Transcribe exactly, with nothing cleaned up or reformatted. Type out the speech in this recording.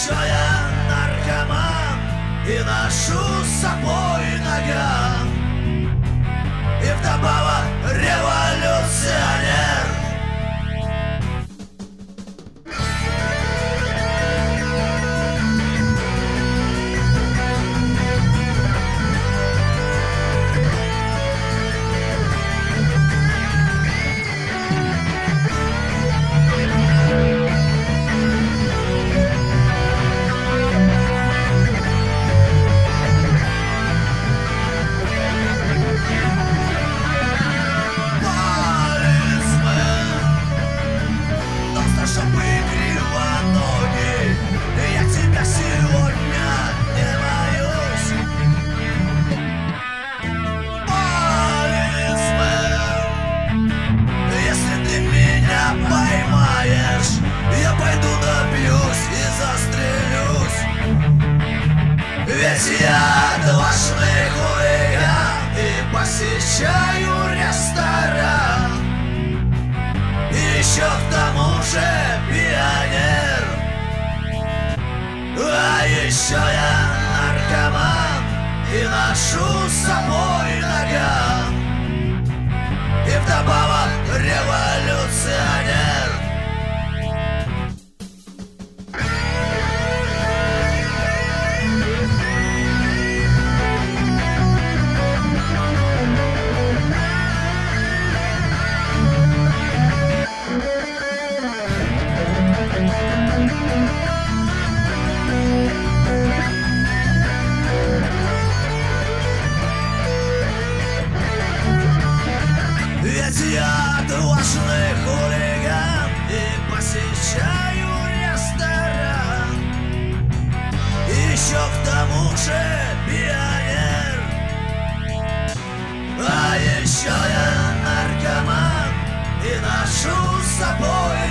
еще я наркоман и ношу с собой наган, и вдобавок революционер. Ведь я дважды хулиган и посещаю ресторан, и еще к тому же пионер. А еще я наркоман и ношу с собой наган, и вдобавок революционер. Ведь я дважды хулиган и посещаю ресторан, и еще к тому же пионер. А еще я наркоман и ношу с собой